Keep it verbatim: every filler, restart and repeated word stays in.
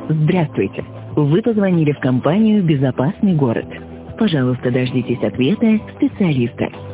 Здравствуйте. Вы позвонили в компанию «Безопасный город». Пожалуйста, дождитесь ответа специалиста.